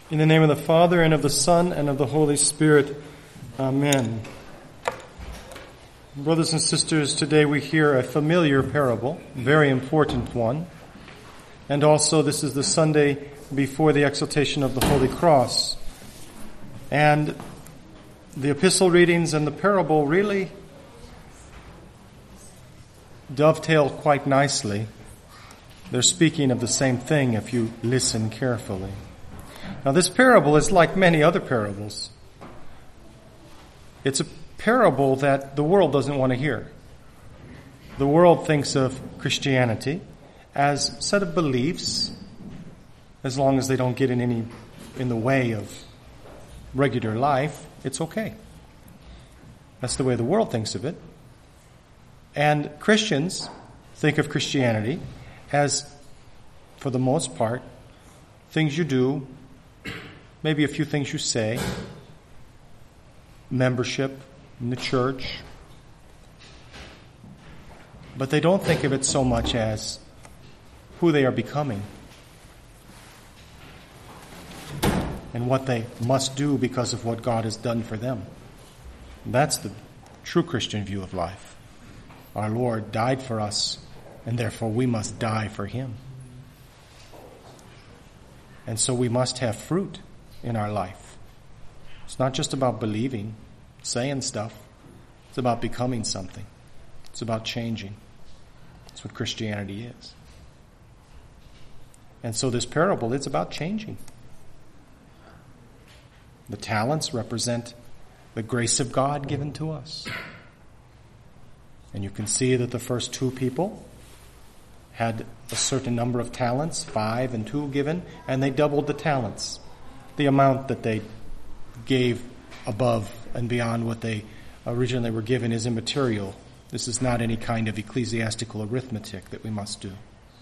In the name of the Father, and of the Son, and of the Holy Spirit. Amen. Brothers and sisters, today we hear a familiar parable, a very important one. And also this is the Sunday before the exaltation of the Holy Cross. And the epistle readings and the parable really dovetail quite nicely. They're speaking of the same thing if you listen carefully. Now, this parable is like many other parables. It's a parable that the world doesn't want to hear. The world thinks of Christianity as a set of beliefs, as long as they don't get in the way of regular life, it's okay. That's the way the world thinks of it. And Christians think of Christianity as, for the most part, things you do, maybe a few things you say, membership in the church. But they don't think of it so much as who they are becoming and what they must do because of what God has done for them. That's the true Christian view of life. Our Lord died for us, and therefore we must die for Him. And so we must have fruit in our life. It's not just about believing, saying stuff. It's about becoming something. It's about changing. That's what Christianity is. And so this parable, it's about changing. The talents represent the grace of God given to us. And you can see that the first two people had a certain number of talents, 5 and 2 given, and they doubled the talents. The amount that they gave above and beyond what they originally were given is immaterial. This is not any kind of ecclesiastical arithmetic that we must do.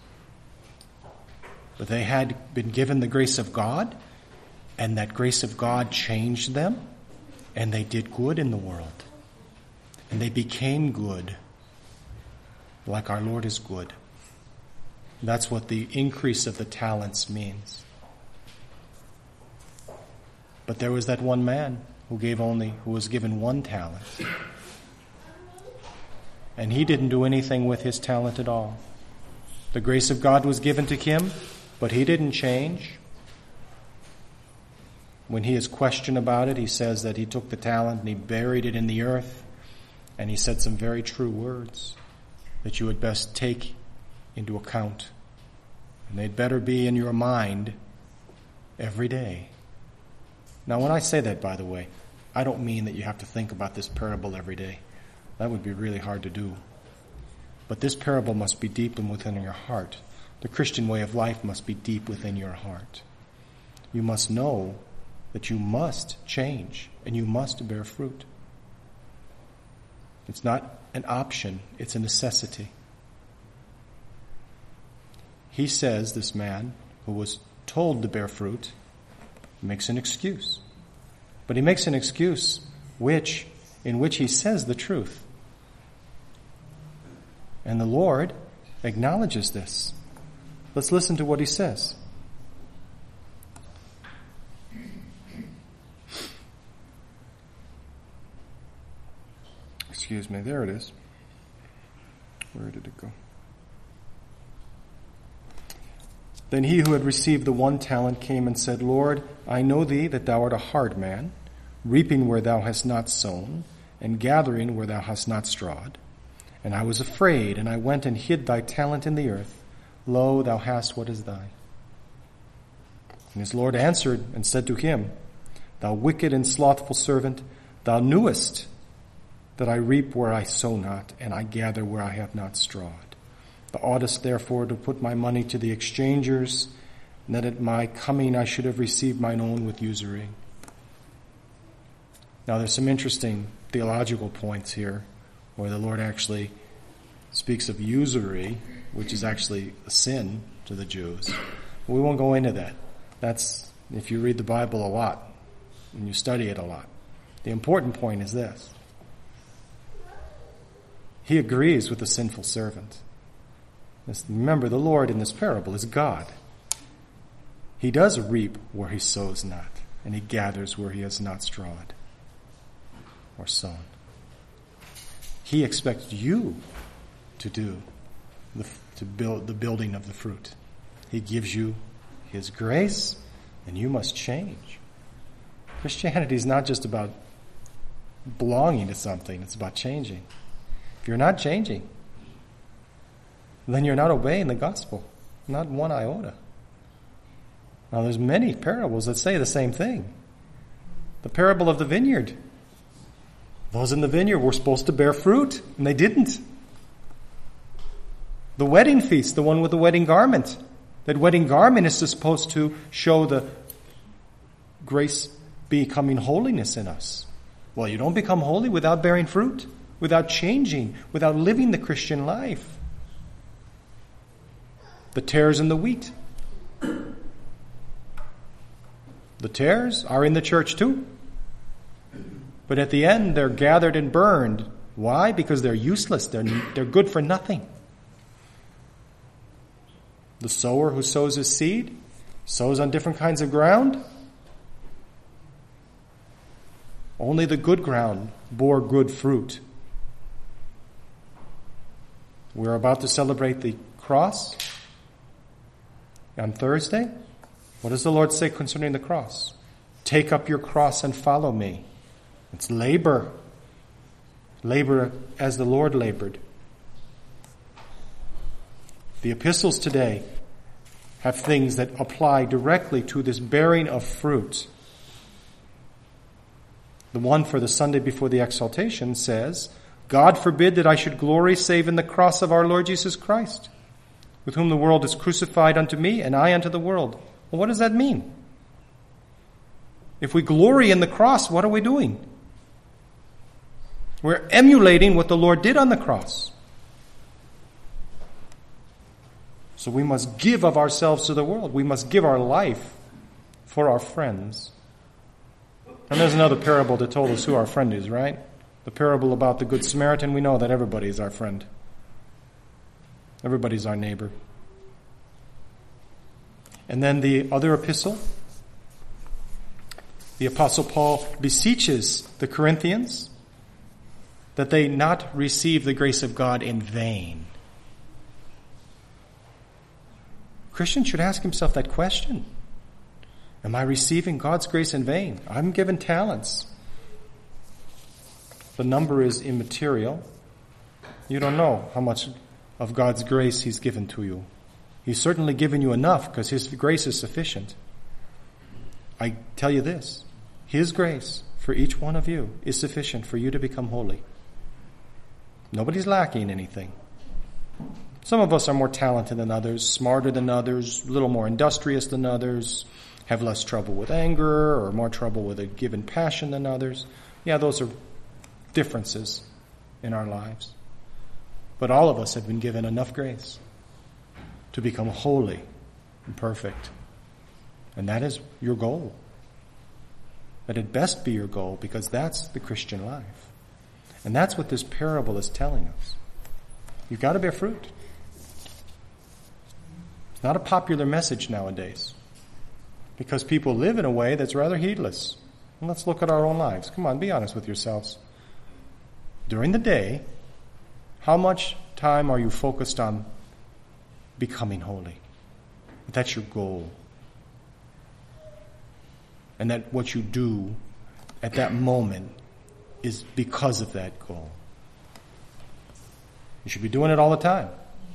But they had been given the grace of God, and that grace of God changed them, and they did good in the world. And they became good, like our Lord is good. That's what the increase of the talents means. But there was that one man who was given 1 talent. And he didn't do anything with his talent at all. The grace of God was given to him, but he didn't change. When he is questioned about it, he says that he took the talent and he buried it in the earth. And he said some very true words that you would best take into account. And they'd better be in your mind every day. Now, when I say that, by the way, I don't mean that you have to think about this parable every day. That would be really hard to do. But this parable must be deep within your heart. The Christian way of life must be deep within your heart. You must know that you must change and you must bear fruit. It's not an option, it's a necessity. He says, this man who was told to bear fruit, makes an excuse. But he makes an excuse in which he says the truth. And the Lord acknowledges this. Let's listen to what he says. Excuse me, there it is. Where did it go? Then he who had received the 1 talent came and said, Lord, I know thee that thou art a hard man, reaping where thou hast not sown, and gathering where thou hast not strawed. And I was afraid, and I went and hid thy talent in the earth. Lo, thou hast what is thine. And his Lord answered and said to him, Thou wicked and slothful servant, thou knewest that I reap where I sow not, and I gather where I have not strawed. Thou oughtest therefore to put my money to the exchangers, and that at my coming I should have received mine own with usury. Now there's some interesting theological points here, where the Lord actually speaks of usury, which is actually a sin to the Jews. But we won't go into that. That's if you read the Bible a lot, and you study it a lot. The important point is this. He agrees with the sinful servant. Remember, the Lord in this parable is God. He does reap where he sows not, and he gathers where he has not strawed or sown. He expects you to do to build the building of the fruit. He gives you his grace, and you must change. Christianity is not just about belonging to something, it's about changing. If you're not changing, then you're not obeying the gospel, not one iota. Now there's many parables that say the same thing. The parable of the vineyard. Those in the vineyard were supposed to bear fruit, and they didn't. The wedding feast, the one with the wedding garment. That wedding garment is supposed to show the grace becoming holiness in us. Well, you don't become holy without bearing fruit, without changing, without living the Christian life. The tares and the wheat. The tares are in the church too. But at the end, they're gathered and burned. Why? Because they're useless. They're good for nothing. The sower who sows his seed sows on different kinds of ground. Only the good ground bore good fruit. We're about to celebrate the cross on Thursday. What does the Lord say concerning the cross? Take up your cross and follow me. It's labor. Labor as the Lord labored. The epistles today have things that apply directly to this bearing of fruit. The one for the Sunday before the exaltation says, God forbid that I should glory save in the cross of our Lord Jesus Christ, with whom the world is crucified unto me and I unto the world. Well, what does that mean? If we glory in the cross, what are we doing? We're emulating what the Lord did on the cross. So we must give of ourselves to the world. We must give our life for our friends. And there's another parable that told us who our friend is, right? The parable about the Good Samaritan. We know that everybody is our friend. Everybody's our neighbor. And then the other epistle, the Apostle Paul beseeches the Corinthians that they not receive the grace of God in vain. Christian should ask himself that question. Am I receiving God's grace in vain? I'm given talents. The number is immaterial. You don't know how much of God's grace he's given to you. He's certainly given you enough because his grace is sufficient. I tell you this, his grace for each one of you is sufficient for you to become holy. Nobody's lacking anything. Some of us are more talented than others, smarter than others, a little more industrious than others, have less trouble with anger or more trouble with a given passion than others. Yeah, those are differences in our lives. But all of us have been given enough grace to become holy and perfect. And that is your goal. That it best be your goal because that's the Christian life. And that's what this parable is telling us. You've got to bear fruit. It's not a popular message nowadays because people live in a way that's rather heedless. And let's look at our own lives. Come on, be honest with yourselves. During the day, how much time are you focused on becoming holy? That's your goal. And that what you do at that moment is because of that goal. You should be doing it all the time.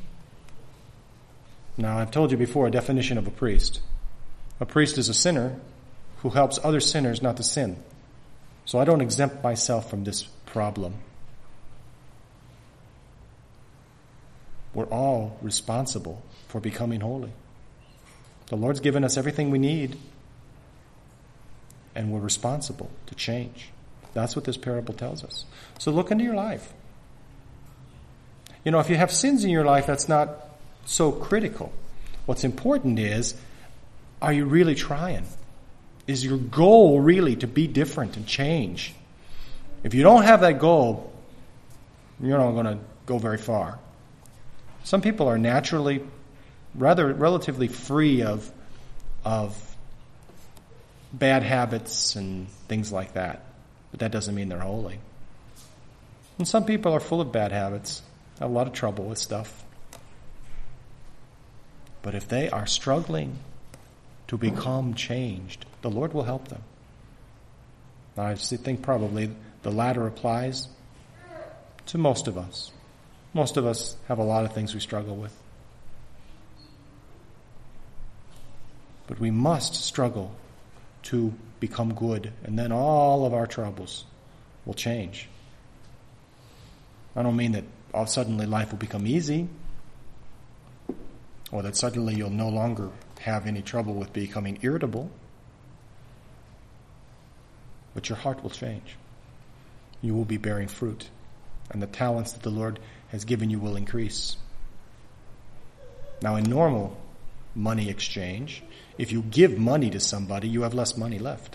Now, I've told you before a definition of a priest. A priest is a sinner who helps other sinners not to sin. So I don't exempt myself from this problem. We're all responsible for becoming holy. The Lord's given us everything we need, and we're responsible to change. That's what this parable tells us. So look into your life. You know, if you have sins in your life, that's not so critical. What's important is, are you really trying? Is your goal really to be different and change? If you don't have that goal, you're not going to go very far. Some people are naturally relatively free of bad habits and things like that. But that doesn't mean they're holy. And some people are full of bad habits, have a lot of trouble with stuff. But if they are struggling to become changed, the Lord will help them. Now, I think probably the latter applies to most of us. Most of us have a lot of things we struggle with. But we must struggle to become good, and then all of our troubles will change. I don't mean that suddenly life will become easy, or that suddenly you'll no longer have any trouble with becoming irritable, but your heart will change. You will be bearing fruit, and the talents that the Lord has given you will increase. Now, in normal money exchange, if you give money to somebody, you have less money left.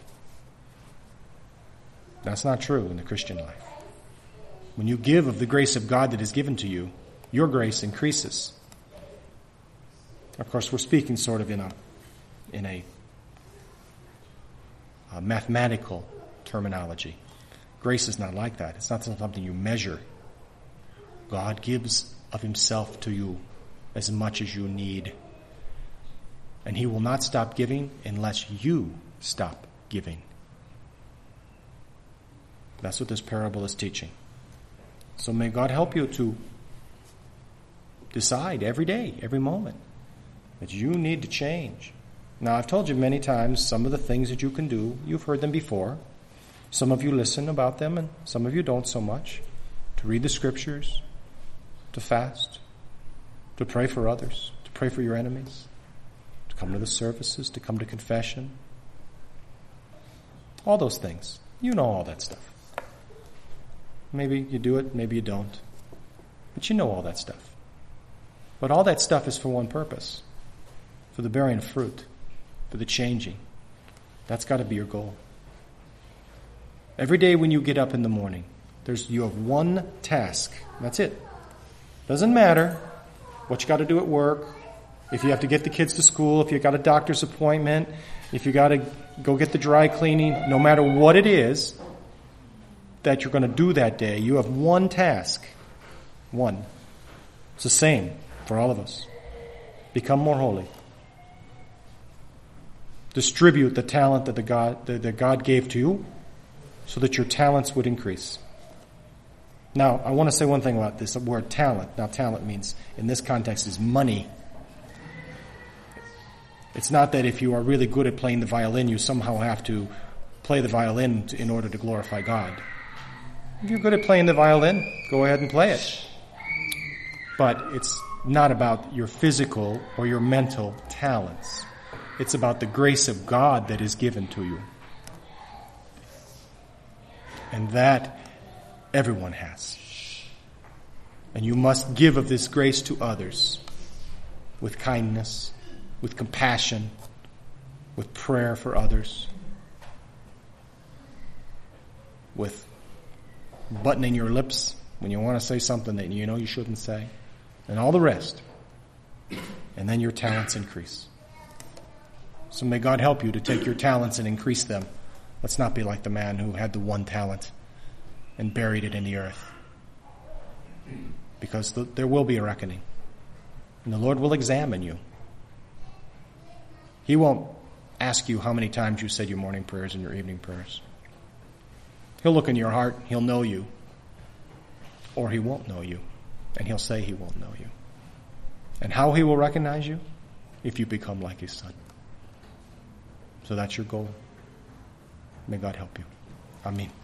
That's not true in the Christian life. When you give of the grace of God that is given to you, your grace increases. Of course, we're speaking sort of in a mathematical terminology. Grace is not like that. It's not something you measure. God gives of himself to you as much as you need. And he will not stop giving unless you stop giving. That's what this parable is teaching. So may God help you to decide every day, every moment, that you need to change. Now, I've told you many times some of the things that you can do. You've heard them before. Some of you listen about them, and some of you don't so much. To read the scriptures, to fast, to pray for others, to pray for your enemies, to come to the services, to come to confession. All those things. You know all that stuff. Maybe you do it, maybe you don't. But you know all that stuff. But all that stuff is for one purpose. For the bearing of fruit. For the changing. That's got to be your goal. Every day when you get up in the morning, you have one task. That's it. Doesn't matter what you got to do at work, if you have to get the kids to school, if you got a doctor's appointment, if you got to go get the dry cleaning, no matter what it is that you're going to do that day, you have one task. One. It's the same for all of us. Become more holy. Distribute the talent that God gave to you so that your talents would increase. Now, I want to say one thing about this word talent. Now, talent means, in this context, is money. It's not that if you are really good at playing the violin, you somehow have to play the violin in order to glorify God. If you're good at playing the violin, go ahead and play it. But it's not about your physical or your mental talents. It's about the grace of God that is given to you. And that everyone has. And you must give of this grace to others with kindness, with compassion, with prayer for others, with buttoning your lips when you want to say something that you know you shouldn't say, and all the rest. And then your talents increase. So may God help you to take your talents and increase them. Let's not be like the man who had the one talent and buried it in the earth. Because there will be a reckoning. And the Lord will examine you. He won't ask you how many times you said your morning prayers and your evening prayers. He'll look in your heart. He'll know you. Or he won't know you. And he'll say he won't know you. And how he will recognize you? If you become like his son. So that's your goal. May God help you. Amen.